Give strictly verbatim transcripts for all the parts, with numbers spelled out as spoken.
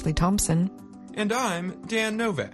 Ashley Thompson. And I'm Dan Novak.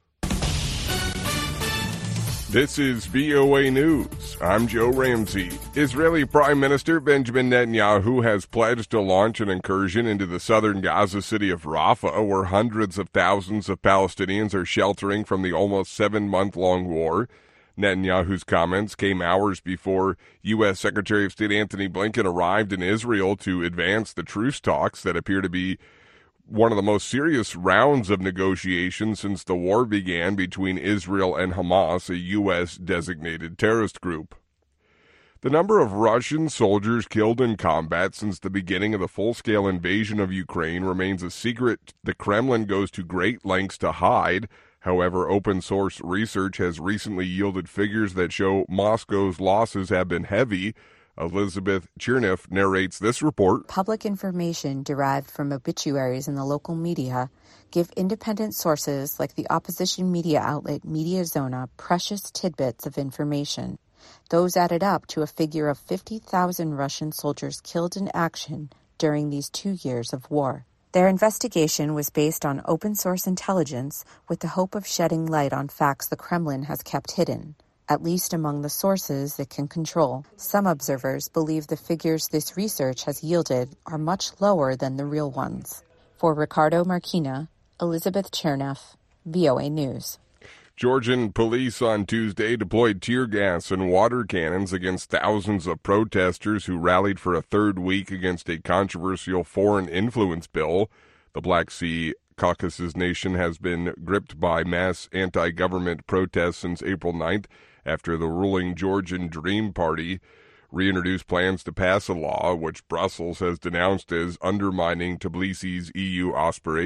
This is V O A News. I'm Joe Ramsey. Israeli Prime Minister Benjamin Netanyahu has pledged to launch an incursion into the southern Gaza city of Rafah, where hundreds of thousands of Palestinians are sheltering from the almost seven-month-long war. Netanyahu's comments came hours before U S. Secretary of State Antony Blinken arrived in Israel to advance the truce talks that appear to be one of the most serious rounds of negotiations since the war began between Israel and Hamas, a U S-designated terrorist group. The number of Russian soldiers killed in combat since the beginning of the full-scale invasion of Ukraine remains a secret the Kremlin goes to great lengths to hide. However, open-source research has recently yielded figures that show Moscow's losses have been heavy. Elizabeth Cherneff narrates this report. Public information derived from obituaries in the local media give independent sources like the opposition media outlet Mediazona precious tidbits of information. Those added up to a figure of fifty thousand Russian soldiers killed in action during these two years of war. Their investigation was based on open-source intelligence with the hope of shedding light on facts the Kremlin has kept hidden, at least among the sources it can control. Some observers believe the figures this research has yielded are much lower than the real ones. For Ricardo Marquina, Elizabeth Cherneff, V O A News. Georgian police on Tuesday deployed tear gas and water cannons against thousands of protesters who rallied for a third week against a controversial foreign influence bill. The Black Sea Caucasus nation has been gripped by mass anti-government protests since April ninth after the ruling Georgian Dream Party reintroduced plans to pass a law which Brussels has denounced as undermining Tbilisi's E U aspirations.